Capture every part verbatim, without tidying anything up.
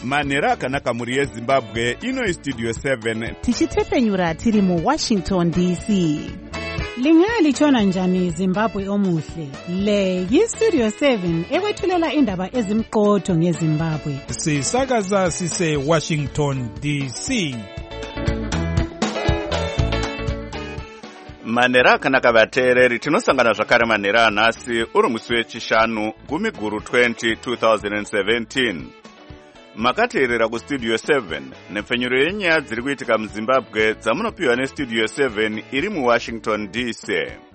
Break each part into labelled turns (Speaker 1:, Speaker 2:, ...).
Speaker 1: manhero akanaka mhuri yezimbabwe. Ino studio seven
Speaker 2: tichitepfenyura tiri mu Washington D C.
Speaker 3: Lingalitshona njani Zimbabwe omuhle? Le yi-Studio seven ekwethulela indaba ezimqotho ngeZimbabwe.
Speaker 4: Sisakaza sise Washington D C.
Speaker 1: manhero akanaka vateereri, tinosangana zvakare manhero anhasi uri musi wechishanu gumi guru twenty twenty seventeen. Makateerera kustudio seven nepfenyuro yenyaya dziri kuitika muzimbabwe dzamunopiwa nestudio seven iri muwashington D C.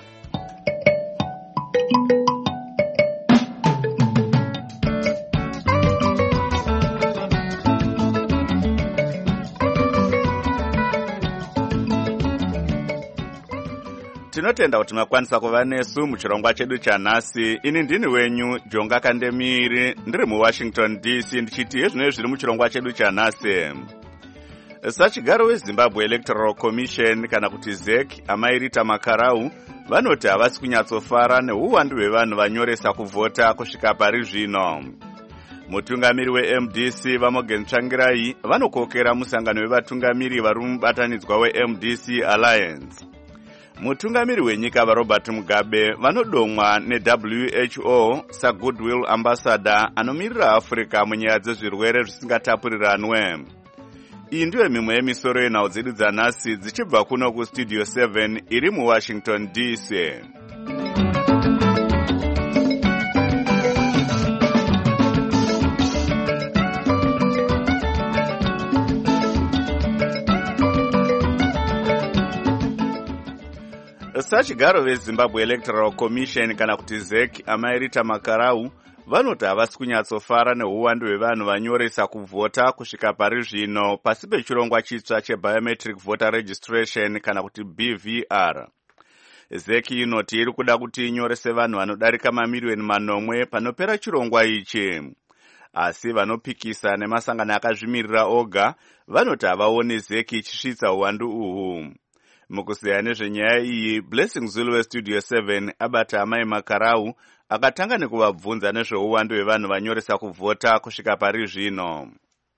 Speaker 1: Tinotenda kuti makwanisa kuva nesu muchirongwa chedu chanhasi. Ini ndini wenyu Jonga Kandemiri, ndiri muWashington D C, ndichiti hezvinenge zviri muchirongwa chedu chanhasi. Sachigaro weZimbabwe Electoral Commission kana kuti Z E C Amairita Makarau vanoti havasi kunyatsofara neuwandu hwevanhu vanyoresa kuvhota kusvika pari zvino. Mutungamiri weM D C Vamogen Tsvangirai vanokokera musangano wevatungamiri vari mubatanidzwa weM D C Alliance. Mutungamiri wenyika vaRobert Mugabe vanodomwa neW H O saGoodwill Ambassador anomirira Africa munyaya dzezvirwere zvisingatapuriranwe. Iyi ndiyo mimwe yemisoro yenhau dzedu dzanhasi dzichibva kuno kustudio seven iri muWashington D C. Sachigaro veZimbabwe Electoral Commission kana kuti Z E C Amairita Makarau vanoti havasi kunyatsofara neuwandu hwevanhu vanyoresa kuvhota kusvika pari zvino pasi pechirongwa chitsva chebiometric voter registration kana kuti B V R. Z E C inoti iri kuda kuti inyorese vanhu vanodarika mamiriyoni manomwe panopera chirongwa ichi. Asi vanopikisa nemasangano akazvimirira oga vanoti havaoni Z E C ichisvitsa uwandu uhu. Mukuseya nezvenyaya iyi, Blessing Zulu westudio seven abata Amai Makarau akatanga nekuvabvunza nezveuwandu hwevanhu vanyoresa kuvhota kusvika pari zvino.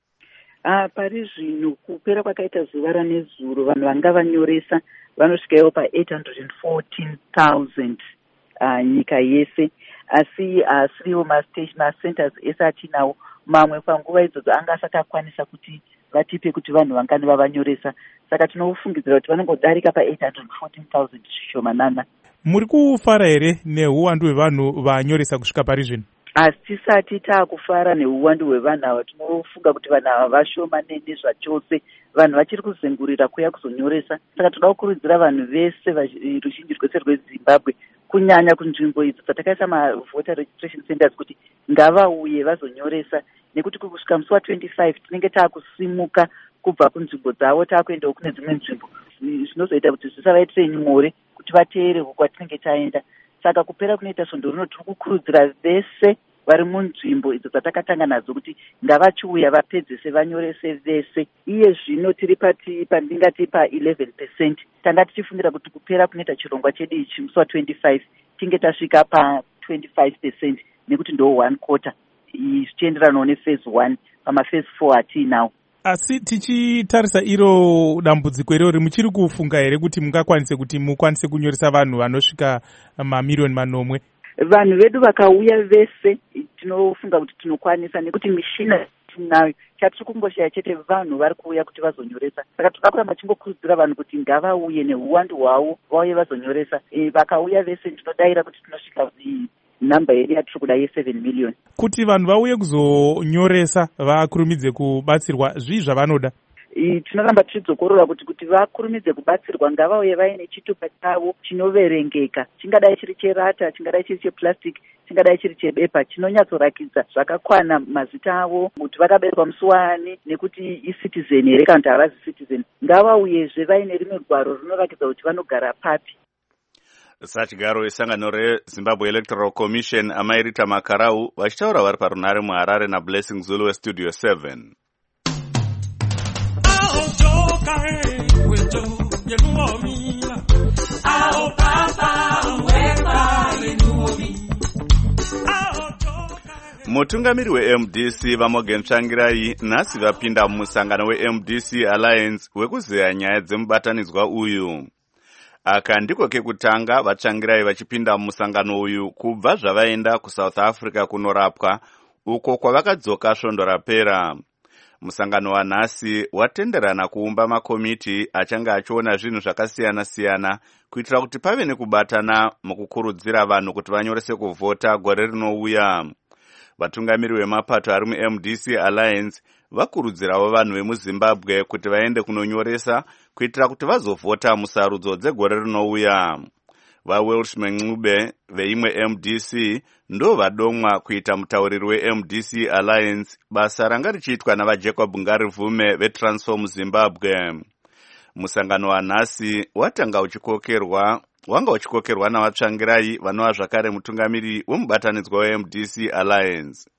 Speaker 5: Ah, pari zvino kupera kwakaita zuva ranezuro vanhu vanga vanyoresa vanosvikawo pa eight hundred fourteen thousand uh, nyika yese. Asi asiriwo uh, macenters ese atinawo mamwe panguva idzodzo anga asati akwanisa kuti vatipe kuti vanhu vangani vavanyoresa. Saka tinofungidzira kuti vanongodarika pa eight hundred fourteen thousand shomanana.
Speaker 4: Muri kufara here neuwandu hwevanhu vanyoresa kusvika pari zvino?
Speaker 5: Asi tisati taakufara neuwandu hwevanhu ava, tinofunga kuti vanhu ava vashomanene zvachose. Vanhu vachiri kuzengurira kuya kuzonyoresa. Saka toda kukurudzira vanhu vese ruzhinji rwese rweZimbabwe kunyanya kunzvimbo idzo dzatakaisa mavoter registration centers kuti ngavauye vazonyoresa, nekuti kusvika musi wa twenty-five tinenge taakusimuka kubva kunzvimbo dzavo taakuendawo kune dzimwe nzvimbo zvinozoita kuti zvisavaitire nyore kuti vateere kwatinenge taenda. Saka kupera kunoita svondo rino tiri kukurudzira vese vari munzvimbo idzo dzatakatanga nadzo kuti ngavachiuya vapedzese vanyorese vese. Iye zvino tiri pati pandingati pa eleven percent. Tanga tichifungira kuti kupera kunoita chirongwa chedu ichi musi wa twenty-five tinge tasvika pa twenty-five percent nekuti ndo one quarter zvichienderanawo nephase one pamaphase four hatiinawo.
Speaker 4: Asi tichitarisa iro dambudziko irori, muchiri kufunga here kuti mungakwanise kuti mukwanise kunyoresa vanhu vanosvika mamiriyoni manomwe?
Speaker 5: Vanhu vedu vakauya vese tinofunga kuti tinokwanisa, nekuti mishina tinayo. Chatiri kungoshaya chete vanhu vari kuuya kuti vazonyoresa. Saka toda kuramba tingokurudzira vanhu kuti ngavauye neuwandu hwavo vauye vazonyoresa. E, vakauya vese tinodayira kuti tinosvika namba yedu yatiri kuda ye-seven million.
Speaker 4: Kuti vanhu vauye kuzonyoresa vakurumidze kubatsirwa, zvii zvavanoda?
Speaker 5: Tinoramba tichidzokorora kuti kuti vakurumidze kubatsirwa ngavauye vaine chitupa chavo chinoverengeka. Chingadai chiri cherata, chingadai chiri cheplastic, chingadai chiri chebepa, chinonyatsorakidza zvakakwana mazita avo, kuti vakaberekwa musi wani, nekuti i-citizen here kana kuti havazi citizen. Ngavauyezve vaine rimwe gwaro rinorakidza kuti vanogara papi.
Speaker 1: Sachigaro wesangano reZimbabwe Electoral Commission Amairita Makarau vachitaura vari parunhare muHarare naBlessing Zulu westudio seven. mutungamiri we-M D C vaMorgan Tsvangirai nhasi vapinda mumusangano we-M D C Alliance wekuzeya nyaya dzemubatanidzwa uyu. Aka ndiko kekutanga vaTsvangirai vachipinda mumusangano uyu kubva zvavaenda kuSouth Africa kunorapwa uko kwavakadzoka svondo rapera. Musangano wanhasi watenderana kuumba makomiti achange achiona zvinhu zvakasiyana-siyana kuitira kuti pave nekubatana mukukurudzira vanhu kuti vanyorese kuvhota gore rinouya. Vatungamiri vemapato ari mu-M D C Alliance vakurudzirawo vanhu vemuZimbabwe kuti vaende kunonyoresa kuitira kuti vazovhota musarudzo dzegore rinouya. VaWelsh Mengcube veimwe M D C ndo vadomwa kuita mutauriri we-M D C Alliance, basa ranga richiitwa navaJacob Ngarivume veTransform Zimbabwe. Musangano wanhasi watanga uchikokerwa wanga uchikokerwa navaTsvangirai vanova zvakare mutungamiri wemubatanidzwa we-M D C Alliance.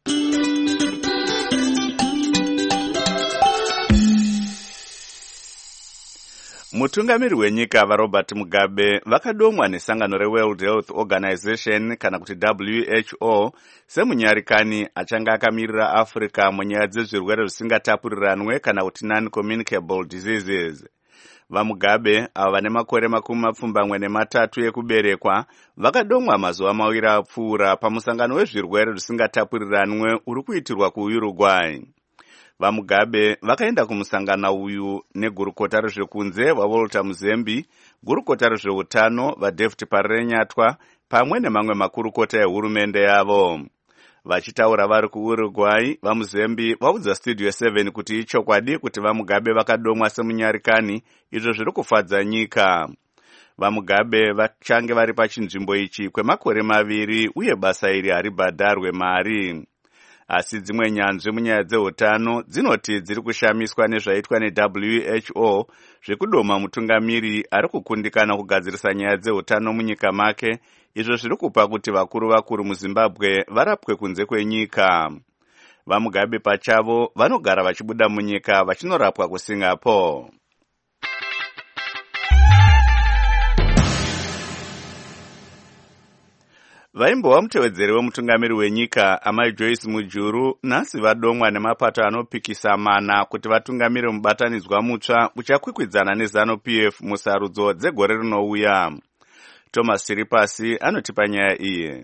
Speaker 1: Mutungamiri wenyika vaRobert Mugabe vakadomwa nesangano reWorld Health Organization kana kuti W H O semunyarikani achanga akamirira Africa munyaya dzezvirwere zvisingatapuriranwe kana kuti non-communicable diseases. VaMugabe ava vane makore makumi mapfumbamwe nematatu ekuberekwa vakadomwa mazuva maviri apfuura pamusangano wezvirwere zvisingatapuriranwe uri kuitirwa kuUruguay. VaMugabe vakaenda kumusangana uyu negurukota rezvekunze vaWalter Muzembi, gurukota rezveutano vaDavid Parenyatwa pamwe nemamwe makurukota ehurumende yavo. Vachitaura vari kuUruguay, vaMuzembi vaudza Studio seven kuti ichokwadi kuti VaMugabe vakadomwa semunyarikani, izvo zviri kufadza nyika. VaMugabe vachange vari pachinzvimbo ichi kwemakore maviri uye basa iri haribhadharwe mari. Asi dzimwe nyanzvi munyaya dzeutano dzinoti dziri kushamiswa nezvaitwa ne-W H O zvekudoma mutungamiri ari kukundikana kugadzirisa nyaya dzeutano munyika make, izvo zviri kupa kuti vakuru vakuru muZimbabwe varapwe kunze kwenyika. VaMugabe pachavo vanogara vachibuda munyika vachinorapwa kuSingapore. Vaimbova mutevedzeri wemutungamiri wenyika amai Joyce Mujuru nhasi vadomwa nemapato anopikisa mana kuti vatungamiri mubatanidzwa mutsva uchakwikwidzana neZANU-P F musarudzo dzegore rinouya. Thomas Siripasi anotipa nyaya iyi.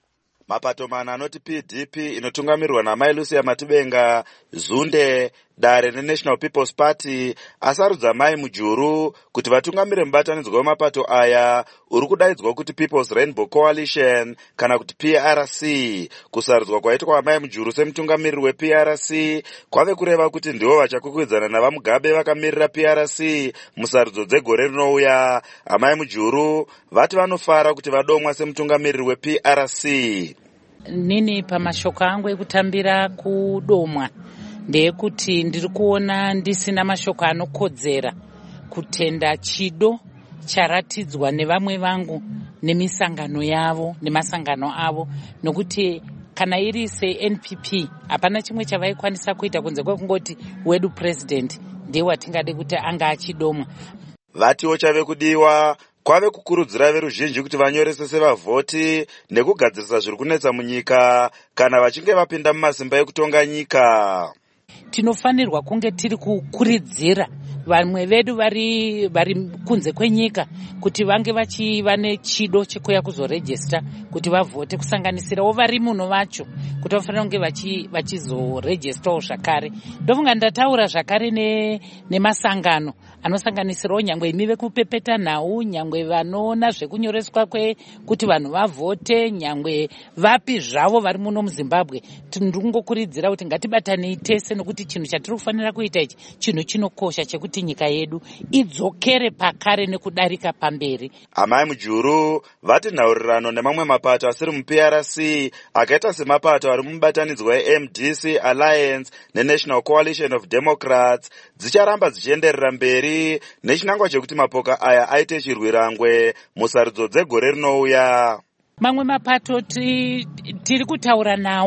Speaker 6: Mapato mana anoti P D P inotungamirwa naMai Lucia Matibenga, Zunde, Dare neNational People's Party asarudza Mai Mujuru kuti vatungamire mubatanidzwa wemapato aya uri kudaidzwa kuti People's Rainbow Coalition kana kuti P R C. Kusarudzwa kwaitwa Mai Mujuru semutungamiriri weP R C kwave kureva kuti ndivo vachakwikwidzana navaMugabe vakamirira P R C musarudzo dzegore rinouya. Amai Mujuru vati vanofara kuti vadomwa semutungamiriri weP R C.
Speaker 7: Nini pamashoko angu ekutambira kudomwa ndeyekuti ndiri kuona ndisina mashoko anokodzera kutenda chido charatidzwa nevamwe vangu nemisangano yavo nemasangano avo, nokuti kana iri se-N P P hapana chimwe chavaikwanisa kuita kunze kwekungoti wedu president ndiye watingade kuti anga achidomwa.
Speaker 6: Vatiwo chave kudiwa kwave kukurudzira veruzhinji kuti vanyorese sevavhoti nekugadzirisa zviri kunetsa munyika kana vachinge vapinda mumasimba ekutonga nyika.
Speaker 7: Tinofanirwa kunge tiri kukuridzira vamwe vedu vari vari kunze kwenyika kuti vange vachiva nechido chekuya kuzorejista kuti vavhote, kusanganisirawo vari muno vacho kuti vafanira kunge vachizorejistawo zvakare. Ndofunga ndataura zvakare nemasangano anosanganisirawo nyangwe imi vekupepeta nhau, nyangwe vanoona zvekunyoreswa kuti vanhu vavhote, nyangwe vapi zvavo vari muno muZimbabwe. Ndingokurudzira kuti ngatibatanei tese, nokuti chinhu chatiri kufanira kuita ichi chinhu chinokosha chekuti nyika yedu idzokere pakare nekudarika pamberi.
Speaker 6: Amai Mujuru vati nhaurirano nemamwe mapato asiri muP R C akaita semapato ari mubatanidzwa weM D C Alliance neNational Coalition of Democrats dzicharamba dzichienderera mberi nechinangwa chekuti mapoka aya aite chirwirangwe musarudzo dzegore rinouya.
Speaker 7: Mamwe mapato tiri kutaura nawo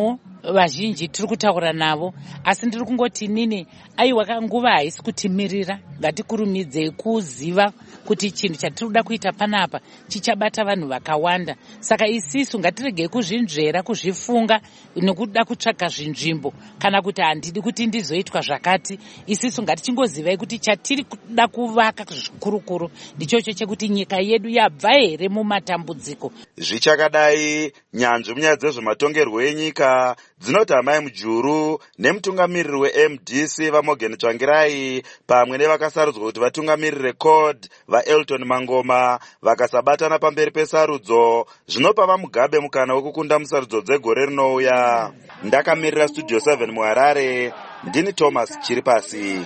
Speaker 7: vazhinji tiri kutaura navo, asi ndiri kungoti nini aiwa kanguva haisi kutimirira. Ngatikurumidzei kuziva kuti chinhu chatiri kuda kuita panapa chichabata vanhu vakawanda. Saka isisu ngatiregei kuzvinzvera, kuzvifunga nekuda kutsvaga zvinzvimbo kana kuti handidi kuti ndizoitwa zvakati. Isisu ngatichingozivai kuti chatiri kuda kuvaka zvikurukuru ndichocho chekuti nyika yedu yabva here mumatambudziko.
Speaker 6: Zvichakadai, nyanzvi munyaya dzezvematongerwo enyika dzinoti Amai Mujuru nemutungamiriri we-M D C vaMorgan Tsvangirai pamwe nevakasarudzwa kuti vatungamirire C O D vaElton Mangoma vakasabatana pamberi pesarudzo zvinopa vaMugabe mukana wekukunda musarudzo dzegore rinouya. Ndakamirira Studio seven muHarare, ndini Thomas Chiripasi.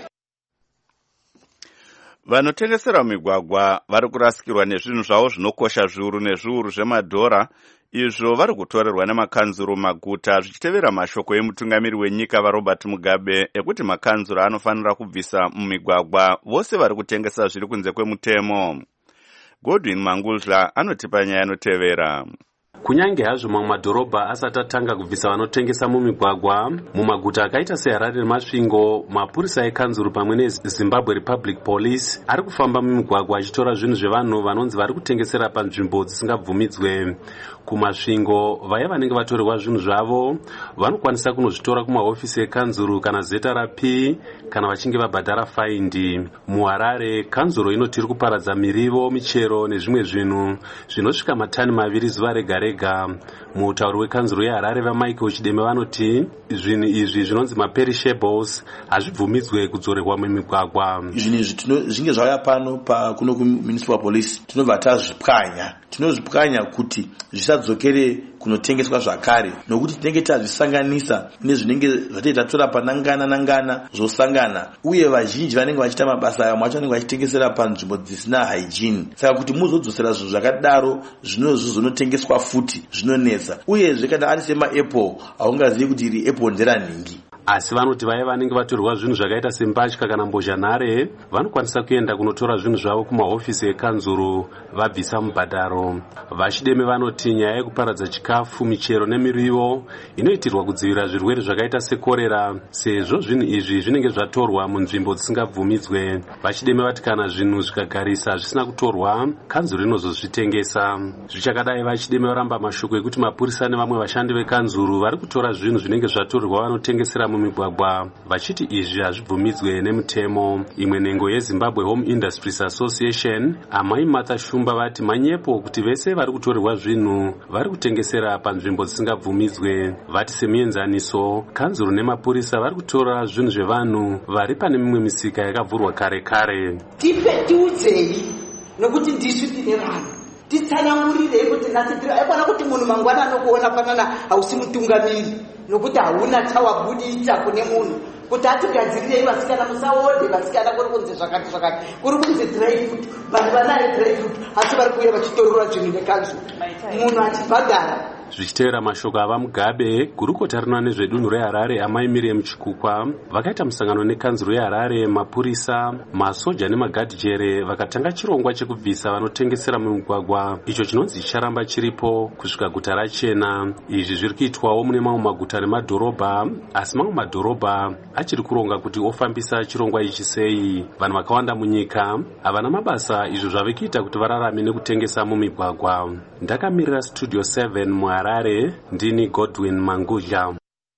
Speaker 1: Vanotengesera migwagwa vari kurasikirwa nezvinhu zvavo zvinokosha zviuru nezviuru zvemadhora, izvo vari kutorerwa nemakanzuro maguta, zvichitevera mashoko emutungamiri wenyika vaRobert Mugabe ekuti makanzuro anofanira kubvisa mumigwagwa vose vari kutengesa zviri kunze kwemutemo. Godwin Mangulja anotipa nyaya inotevera.
Speaker 8: Kunyange hazvo mamwe madhorobha asati atanga kubvisa vanotengesa mumigwagwa, mumaguta akaita seHarare neMasvingo, mapurisa ekanzuru pamwe neZimbabwe Republic Police ari kufamba mumigwagwa achitora zvinhu zvevanhu vanonzi vari kutengesera panzvimbo dzisingabvumidzwe. Kumasvingo, vaya vanenge vatorerwa zvinhu zvavo vanokwanisa kunozvitora kumahofisi ekanzuru kana zeta raP kana vachinge vabhadhara faindi. MuHarare, kanzuro inoti iri kuparadza mirivo, michero nezvimwe zvinhu zvinosvika matani maviri zuva rega rega. Mutauri wekanzuro yeHarare vaMichael Chideme vanoti zvinhu izvi zvinonzi maperishables hazvibvumidzwe kudzorerwa mumigwagwa.
Speaker 9: Zvinhu izvi zvinge zvauya pano kuno kuMunicipal Police tinobva tazvipwanya. Tinozvipwanya kuti zvisadzokere kunotengeswa zvakare, nokuti tinenge tazvisanganisa nezvinenge zvatoita tora panangana nangana zvosangana, uye vazhinji vanenge vachiita mabasa aya macho vanenge vachitengesera panzvimbo dzisina hygiene. Saka kuti muzodzosera zvinhu zvakadaro zvinozonotengeswa futi zvinonetsa, uyezve kana ari semaapple haungazivi kuti iri apple nderanhingi.
Speaker 8: Asi vanoti vaya vanenge vatorerwa zvinhu zvakaita sembatya kana mbozhanhare vanokwanisa kuenda kunotora zvinhu zvavo kumahofisi ekanzuru vabvisa mubhadharo. VaChideme vanoti nyaya yekuparadza chikafu, michero nemirivo inoitirwa kudzivirira zvirwere zvakaita sekorera, sezvo zvinhu izvi zvinenge zvatorwa munzvimbo dzisingabvumidzwe. VaChideme vati kana zvinhu zvikagarisa zvisina kutorwa, kanzuru inozozvitengesa. Zvichakadai, VaChideme varamba mashoko ekuti mapurisa nevamwe vashandi vekanzuru vari kutora zvinhu zvinenge zvatorwa vanotengesera mumigwagwa, vachiti izvi hazvibvumidzwe nemutemo. Imwe nhengo yeZimbabwe Home Industries Association, Amai Martha Shumba vati manyepo kuti vese vari kutorerwa zvinhu vari kutengesera panzvimbo dzisingabvumidzwe. Vati semuenzaniso, kanzuru nemapurisa vari kutora zvinhu zvevanhu vari pane mimwe misika yakavhurwa kare kare.
Speaker 10: Tipe tiudzei nokuti ndisu tine vanhu. Titsanangurirei kuti nhasi tiri aikwana kuti munhu mangwana anokuona panana hausi mutungamiri nokuti hauna chawabudisa kune munhu kuti atigadzirirei vasikana musaode vasikana kuri kunze zvakati zvakati kuri kunze dry food vanhu vanaye dry food asi vari kuuya vachitorerwa zvinhu nekanzuru munhu achibhadhara.
Speaker 8: Zvichitevera mashoko avaMugabe, gurukota rinoona nezvedunhu reHarare Amai Miriam Chikukwa vakaita musangano nekanzuru yeHarare, mapurisa, masoja nemagadhijere vakatanga chirongwa chekubvisa vanotengesera mumigwagwa, icho chinonzi chicharamba chiripo kusvika guta rachena. Izvi zviri kuitwawo mune mamwe maguta nemadhorobha, asi mamwe madhorobha achiri kuronga kuti ofambisa chirongwa ichi sei. Vanhu vakawanda munyika havana mabasa, izvo zvave kuita kuti vararame nekutengesa mumigwagwa. Ndakamirira Studio seven muHarare, ndini Godwin Mangulja.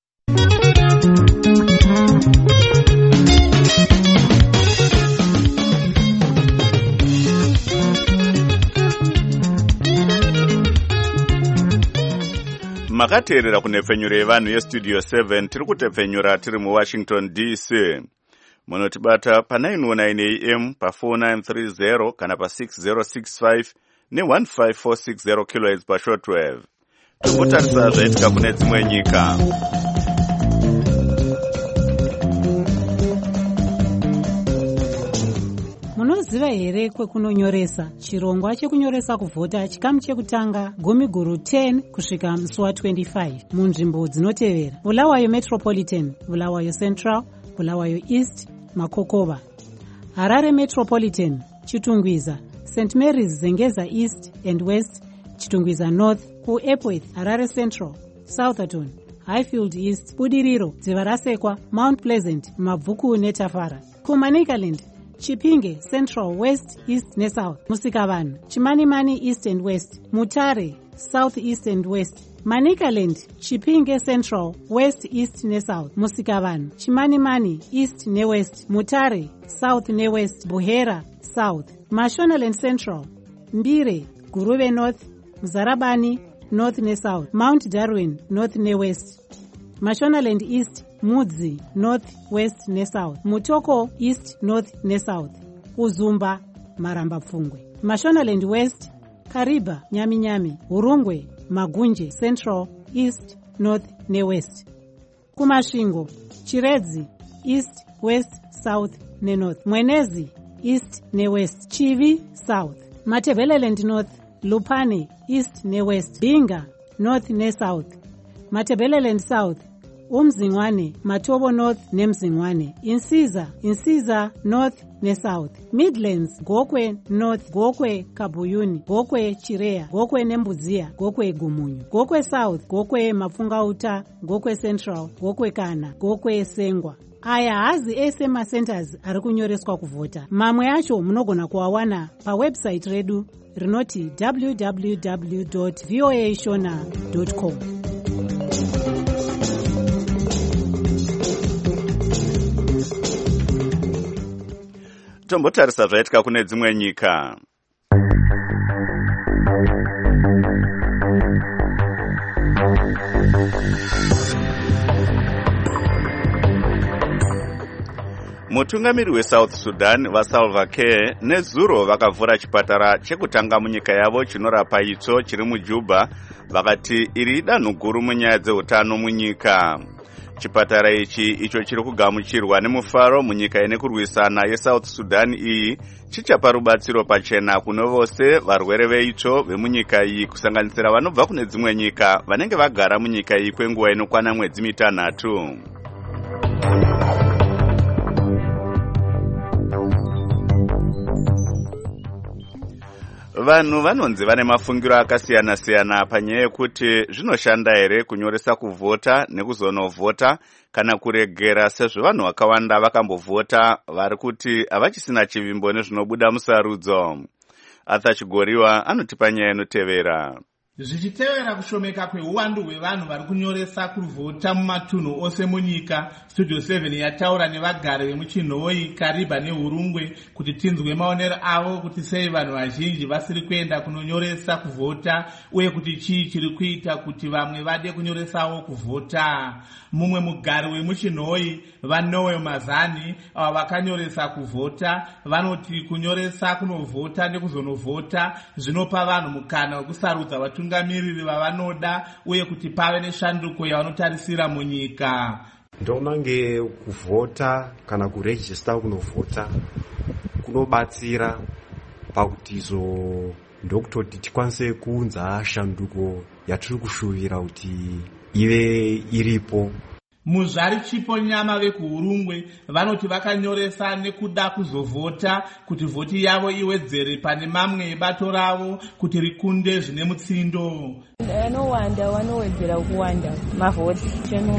Speaker 1: Makateerera kunepfenyuro yevanhu yeStudio seven, tiri kutepfenyura tiri muWashington D C. Munotibata pa nine oh nine A M, pa four nine three zero kana pa six zero six five ne one five four six zero kilohertz pa shortwave. Tokutarisa zvaitika kune dzimwe nyika.
Speaker 3: Munoziva here kwekunonyoresa? Chirongwa chekunyoresa kuvhota chikamu chekutanga gumi guru ten kusvika musi wa twenty-five munzvimbo dzinotevera: Bulawayo Metropolitan, Bulawayo Central, Bulawayo East, Makokova. Harare Metropolitan, Chitungwiza, Saint Mary's Zengeza East and West, Chitungwiza North, ku Epworth, Harare Central, Southerton, Highfield East, Budiriro, Dziva Rasekwa, Mount Pleasant, Mabvuku neTafara. kuManicaland, Chipinge, Central, West, East neSouth, Musikavanhu, Chimanimani, East and West, Mutare, South, East and West, Manicaland, Chipinge, Central, West, East neSouth, Musikavanhu, Chimanimani, East neWest, Mutare, South neWest, Buhera, South, Mashonaland Central, Mbire, Guruve North, Mzarabani, North neSouth, Mount Darwin, North neWest, Mashonaland East, Mudzi, North, West neSouth, Mutoko, East, North neSouth, Uzumba, Maramba Pfungwe, Mashonaland West, Kariba, Nyami Nyami, Urungwe, Magunje, Central, East, North neWest. Kumashingo, Chiredzi, East, West, South neNorth, Mwenezi, East neWest, Chivi, South, Matebeleland North, Lupane, East neWest, Binga, North neSouth, Matebeleland South, Umzingwane, Matobo North neMzingwane, Insiza, Insiza North neSouth, Midlands, Gokwe North, Gokwe Kabuyuni, Gokwe Chirea, Gokwe Nembuzia, Gokwe Gumunyu, Gokwe South, Gokwe Mafungauta, Gokwe Central, Gokwe Kana, Gokwe Sengwa. Aya hazi ese macenters ari kunyoreswa kuvhota. Mamwe acho munogona kuawana pawebsite redu rinoti w w w dot voa shona dot com.
Speaker 1: Tombotarisa zvaitika kune dzimwe nyika. Mutungamiri weSouth Sudan vaSalva Kiir nezuro vakavhura chipatara chekutanga munyika yavo chinorapa itsvo chiri muJuba, vakati iri danho guru munyaya dzeutano munyika. Chipatara ichi icho chiri kugamuchirwa nemufaro munyika ine kurwisana yeSouth Sudan iyi chichapa rubatsiro pachena kuno vose varwere veitsvo vemunyika iyi kusanganisira vanobva kune dzimwe nyika vanenge vagara munyika iyi kwenguva inokwana mwedzi mitanhatu. Vanhu vanonzi vane mafungiro akasiyana-siyana panyaya yekuti zvinoshanda here kunyoresa kuvhota nekuzonovhota kana kuregera, sezvo vanhu vakawanda vakambovhota vari kuti havachisina chivimbo nezvinobuda musarudzo. Arthur Chigoriwa anotipa nyaya inotevera.
Speaker 11: Zvichitevera kushomeka kweuwandu hwevanhu vari kunyoresa kuvhota mumatunhu ose munyika, Studio seven yataura nevagari vemuchinhoi, Kariba neHurungwe kuti tinzwe maonero avo kuti sei vanhu vazhinji vasiri kuenda kunonyoresa kuvhota uye kuti chii chiri kuita kuti vamwe vade kunyoresawo kuvhota. Mumwe mugari wemuchinhoi, vaNoel Mazani, ava vakanyoresa kuvhota, vanoti kunyoresa kunovhota nekuzonovhota zvinopa vanhu mukana wekusarudza vatungamiriri vavanoda uye kuti pave neshanduko yavanotarisira munyika.
Speaker 12: Ndonange kuvhota kana kuregista kunovhota kunobatsira pakuti izo ndokutoti tikwanise kuunza shanduko yatiri kushuvira kuti ive iripo.
Speaker 11: Muzvari Chipo Nyama vekuHurungwe vanoti vakanyoresa nekuda kuzovhota kuti vhoti yavo iwedzere pane mamwe ebato ravo kuti rikunde zvine mutsindo.
Speaker 13: Vanowanda vanowedzera kuwanda mavhoti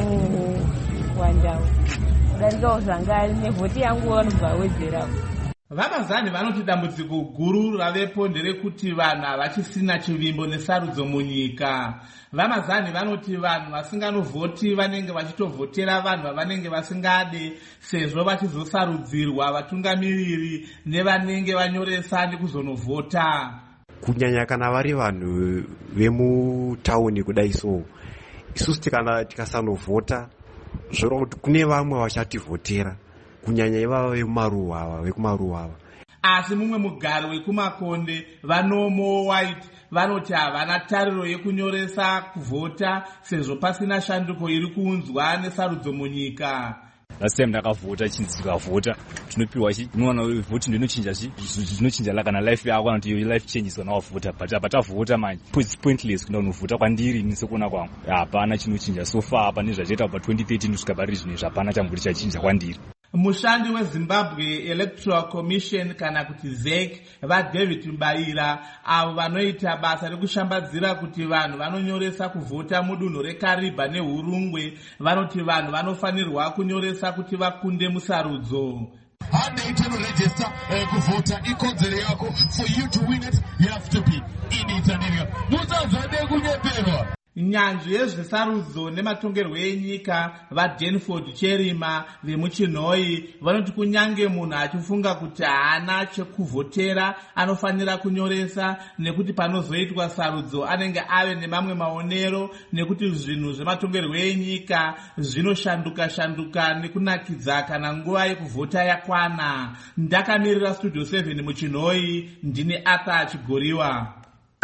Speaker 13: chenowanda kudarika uzangari nevhoti yangu vanobva wedzera.
Speaker 11: VaMazani vanoti dambudziko guru ravepo nderekuti vanhu havachisina chivimbo nesarudzo munyika. VaMazani vanoti vanhu vasinganovhoti vanenge vachitovhotera vanhu vavanenge vasingade, sezvo vachizosarudzirwa vatungamiriri nevanenge vanyoresa nekuzonovhota.
Speaker 12: Kunyanya kana vari vanhu vemutauni kudai so, isusu kana tikasanovhota zvorova kuti kune vamwe vachativhotera, kunyanya ivava vekumaruwa vekumaruwa.
Speaker 11: Asi mumwe mugari wekumakonde, vaNomo White, vanoti havana tariro yekunyoresa kuvhota sezvo pasina shanduko iri kuunzwa nesarudzo munyika.
Speaker 14: Last time ndakavhota chinzi tikavhota tinopiwa chi unoona vhoti ndinochinja chi zvinochinja kana life yako kana kuti life changes kana wavhota, but apatavhota manje it's pointless kuenda kunovhota kwandiri nisekuona kwangu hapana chinochinja so far. Hapana zvachaita pa twenty thirteen kusvika pari zvino hapana chamburi chachinja kwandiri.
Speaker 11: mushandi wezimbabwe electoral commission kana kuti Z E C vaDavid Mbaira avo vanoita basa rekushambadzira kuti vanhu vanonyoresa kuvhota mudunhu reKariba neHurungwe vanoti vanhu vanofanirwa kunyoresa kuti vakunde musarudzo.
Speaker 15: Handei register kuvhota ikodzero yako. For you to win it, you have to be in it and area. Musazode kunyeperwa.
Speaker 11: Nyanzvi yezvesarudzo nematongerwo enyika vaDanford Cherima vemuChinhoi vanoti kunyange munhu achifunga kuti haana chekuvhotera anofanira kunyoresa nekuti panozoitwa sarudzo anenge ave nemamwe maonero nekuti zvinhu zvematongerwo enyika zvinoshanduka shanduka nekunakidza kana nguva yekuvhota yakwana. Ndakamirira Studio seven muChinhoi, ndine Arthur Chigoriwa.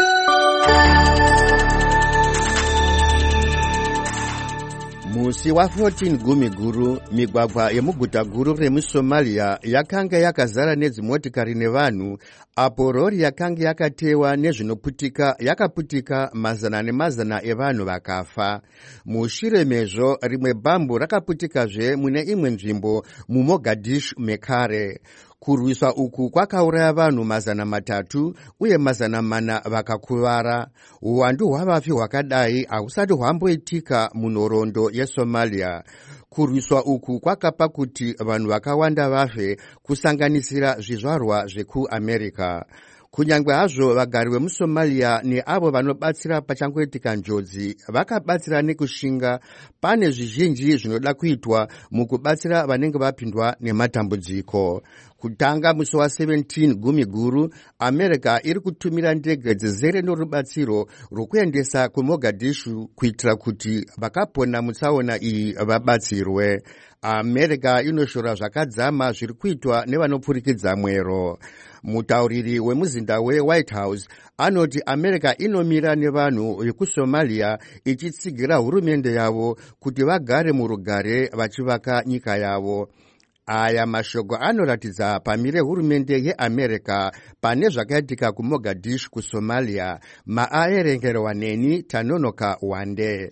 Speaker 16: Musi wa fourteen gumi guru, migwagwa yemuguta guru remuSomalia yakanga yakazara nedzimotikari nevanhu, apo rori yakanga yakatewa nezvinoputika yakaputika mazana nemazana evanhu vakafa. Mushure mezvo rimwe bhambu rakaputikazve mune imwe nzvimbo muMogadishu mekare. Kurwiswa uku kwakauraya vanhu mazana matatu uye mazana mana vakakuvara. Uwandu hwavafi hwakadai hausati hwamboitika munhoroondo yeSomalia. Kurwiswa uku kwakapa kuti vanhu vakawanda vafe kusanganisira zvizvarwa zvekuAmerica. Kunyangwe hazvo vagari vemuSomalia neavo vanobatsira pachangoitika njodzi vakabatsira nekushinga, pane zvizhinji zvinoda kuitwa mukubatsira vanenge vapindwa nematambudziko. Kutanga musi wa seventeen gumi guru, America iri kutumira ndege dzizere norubatsiro rwokuendesa kuMogadishu kuitira kuti vakapona mutsaona iyi vabatsirwe. America inoshora zvakadzama zviri kuitwa nevanopfurikidza mwero. Mutauriri wemuzinda weWhite House anoti America inomira nevanhu vekuSomalia ichitsigira hurumende yavo kuti vagare murugare vachivaka nyika yavo. Aya mashoko anoratidza pamire hurumende yeAmerica pane zvakaitika kuMogadishu kuSomalia. Maaerengerwa neni Tanonoka Wande.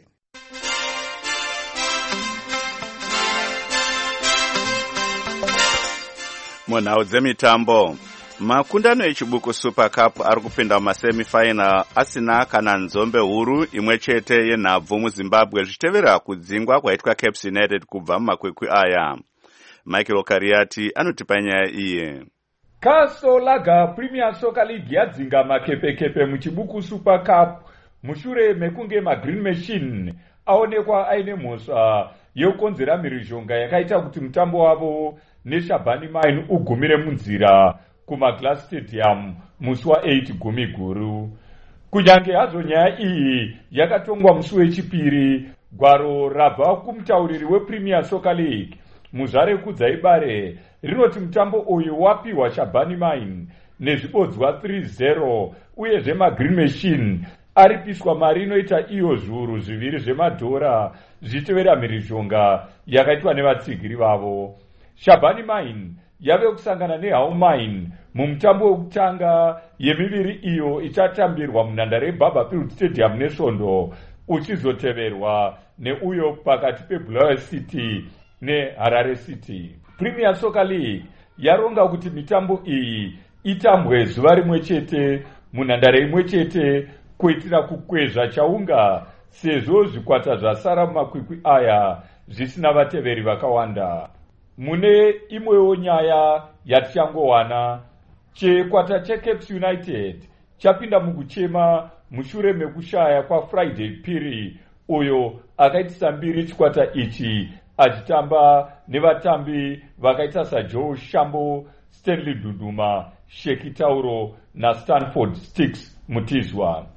Speaker 1: Munhau dzemitambo, makundano echibuku Super Cup ari kupinda mumasemifinal asina kana nzombe huru imwe chete yenhabvu muZimbabwe zvichitevera kudzingwa kwaitwa Cape United kubva mumakwikwi aya. Michael Kariati anotipa nyaya iye.
Speaker 17: Castle Lager Premier Soccer League yadzinga makepekepe muchibuku Super Cup mushure mekunge maGreen Machine aonekwa aine mhosva yokonzera mhirizhonga yakaita kuti mutambo wavo neShabani Mine ugumire munzira kumaGlass Stadium musi wa8 gumi guru. Kunyange hazvo nyaya iyi yakatongwa musi wechipiri, gwaro rabva kumutauriri wePremier Soccer League Muzvare Kudzaibare rinoti mutambo uyu wapiwa Shabani Mine nezvibodzwa three zero uye zvemaGreen Machine aripiswa mari inoita iyo zviuru zviviri zvemadhora zvichitevera mhirizhonga yakaitwa nevatsigiri vavo. Shabani Mine yave kusangana neHull Mine mumutambo wekutanga yemiviri iyo ichatambirwa munhandare yeBarberfield Stadium neSvondo, uchizoteverwa neuyo pakati peBulawayo City neHarare City. Premier Soccer League yaronga kuti mitambo iyi itambwe zuva rimwe chete munhandare imwe chete kuitira kukwezva chaunga, sezvo zvikwata zvasara mumakwikwi aya zvisina vateveri vakawanda. Mune imwewo nyaya yatichangowana, chikwata cheCape United chapinda mukuchema mushure mekushaya kwa Friday Piri uyo akaitisa mbiri chikwata ichi achitamba nevatambi vakaita saJoe Shambo, Stanley Duduma, Sheki Tauro naStanford Sticks Mutizwa.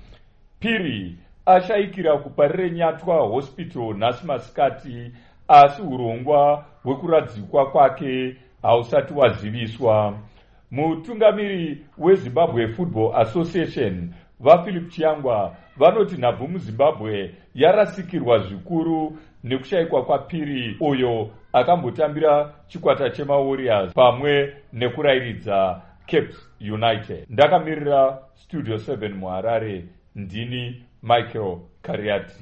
Speaker 17: Piri ashaikira kuparire nyatwa hospital nhasi masikati, asi urongwa hwekuradzikwa kwake hausati waziviswa. Mutungamiri weZimbabwe Football Association vaPhilip Chiangwa vanoti nhabvu muZimbabwe yarasikirwa zvikuru nekushayikwa kwaPiri uyo akambotambira chikwata chemaWarriors pamwe nekurairidza Cape United. Ndakamirira Studio seven muHarare, ndini Michael Kariati.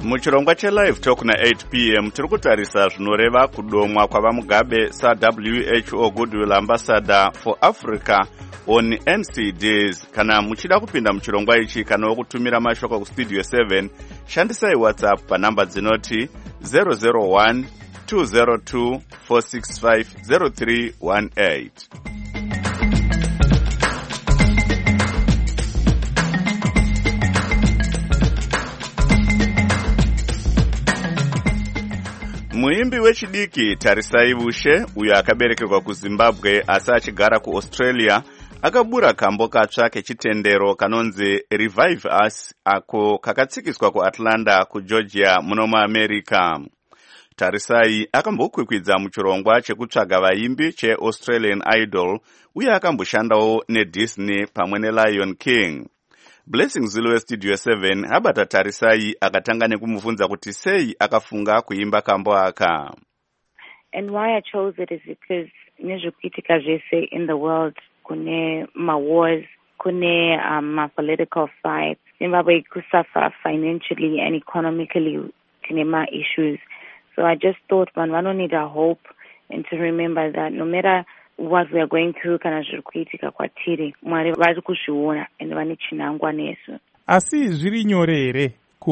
Speaker 1: muchirongwa chelive talk na eight p m tiri kutarisa zvinoreva kudomwa kwava mugabe saW H O Goodwill Ambassador for Africa on N C Ds. Kana muchida kupinda muchirongwa ichi kana kutumira mashoko kustudio seven, shandisai WhatsApp panamba dzinoti zero zero one two zero two four six five zero three one eight. Muimbi wechidiki Tarisai Vushe, uyo akaberekerwa kuZimbabwe asi achigara kuAustralia, akabura kambo katsva kechitendero kanonzi Revive Us ako kakatsikiswa kuAtlanta kuGeorgia muno muAmerica. Tarisai akambokwikwidza muchirongwa chekutsvaga vaimbi cheAustralian Idol uye akamboshandawo neDisney pamwe neLion King. Blessing Zulu weStudio seven abata Tarisai akatanga nekumubvunza kuti sei akafunga kuimba kambo aka.
Speaker 18: And why I chose it is because nezvikuitika zvese in the world, kune ma-wars, kune um, ma-political fights, Zimbabwe kusuffer financially and economically, kune ma-issues. So I just thought man vano need a hope and to remember that no matter what we are going through kana zviri kuitika kwatiri, Mwari vari kuzviona and vane chinangwa nesu.
Speaker 4: Asi zviri nyore here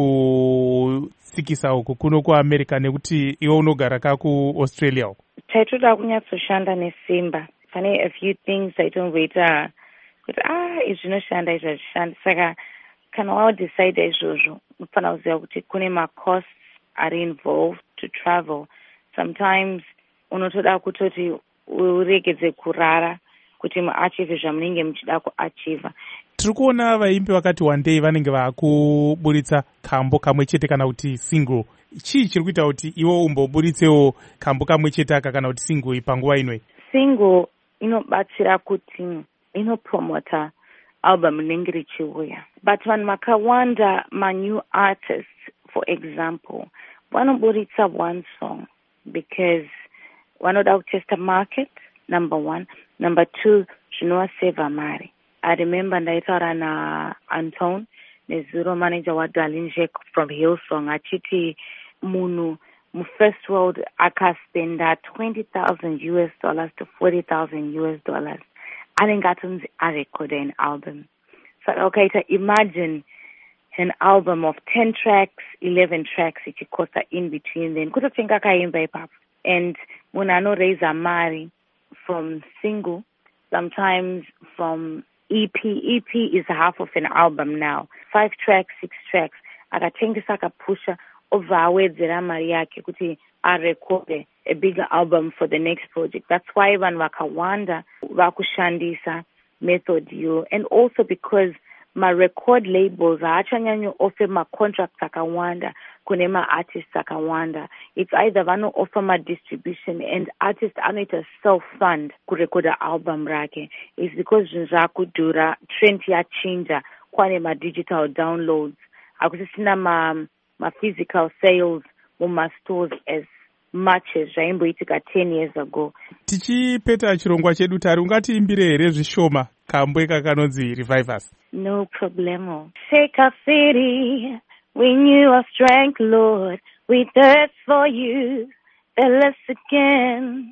Speaker 4: kutsikisa uku kuno kuAmerica nekuti iwe unogara kakuAustralia uku?
Speaker 18: Taitoda kunyatsoshanda nesimba. Pane a few things taitomboita kuti ah izvi zvinoshanda izvi hazvishandi. Saka kana wadecide izvozvo unofanira kuziva kuti kune ma-costs are involved to travel. Sometimes unotoda kutoti uregedze kurara kuti muachieve zvamunenge muchida kuachieva.
Speaker 4: Tiri kuona vaimbi vakati one day vanenge vakuburitsa kambo kamwe chete kana kuti single. Chii chiri kuita kuti iwo umboburitsewo kambo kamwe chete aka kana kuti single panguva inoi?
Speaker 18: Single inobatsira kuti inopromota album rinenge richiuya. But vanhu vakawanda ma-new artists, for example, vanoburitsa one song because vanoda kutesta market, number one. Number two, zvinovaseva mari. I remember ndaitaura naAnton, nezuro manager waDarlene from Hillsong, achiti munhu mu-first world akaspenda twenty thousand U S dollars to forty thousand U S dollars. Anenge atonzi arekode an album. So ukaita imagine an album of ten tracks, eleven tracks ichikosta in between then. Kutotenga kaimba ipapo. And munhu anoraise mari from single, sometimes from E P. E P is half of an album now. Five tracks, six tracks. Akatengesa akapusha obva awedzera mari yake kuti arekode a bigger album for the next project. That's why vanhu vakawanda vakushandisa method yo. And also because my record labels haachanyanyo offer ma contracts akawanda kune ma artists akawanda. It's either vano offer ma distribution and artists anoita self fund kurekoda album rake. It's because zvinhu zvakudhura, trend yachinja, kwane ma digital downloads. Akusisina ma ma physical sales muma stores as much as zvaimboitika ten years ago.
Speaker 4: Tichipeta chirongwa chedu tari ungatiimbire here zvishoma kambo ika kanonzi Revive Us?
Speaker 18: No problemo. Shake our city, renew our strength, Lord. We thirst for you. Fill us again.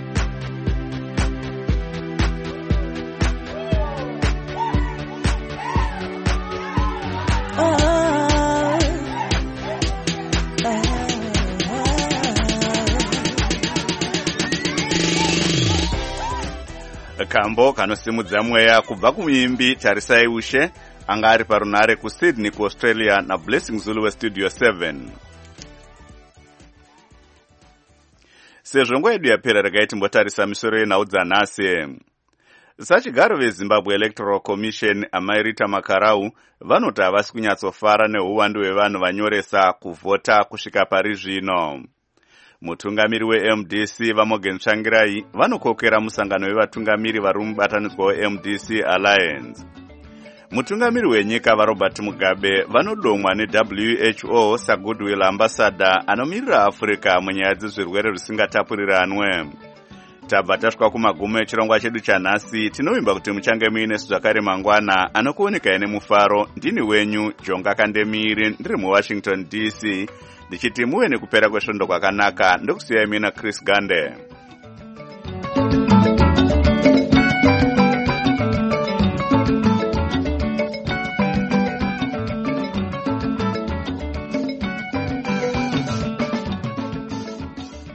Speaker 1: Kambo kanosimudza mweya kubva kumuimbi Tarisai Vushe anga ari parunare kuSydney kuAustralia na Blessing Zulu weStudio seven. Sezvo nguva yedu yapera regai timbotarisa misoro yenhau dzanhasi. Sachigaro veZimbabwe Electoral Commission amai Rita Makarau vanoti havasi kunyatsofara neuwandu hwevanhu vanyoresa kuvhota kusvika pari zvino. Mutungamiri weM D C vaMorgan Tsvangirai vanokokera musangano wevatungamiri vari mubatanidzwa weM D C Alliance. Mutungamiri wenyika vaRobert Mugabe vanodomwa neW H O saGoodwill Ambassador anomirira Africa munyaya dzezvirwere zvisingatapuriranwe. tabva tasvika kumagumo echirongwa chedu chanhasi. Tinovimba kuti muchange muinesu zvakare mangwana anokuonekai nemufaro. Ndini wenyu Jonga Kandemiri, ndiri muWashington D C, ndichiti muve nekupera kwesvondo kwakanaka. Ndokusiyai mina Chris Gande.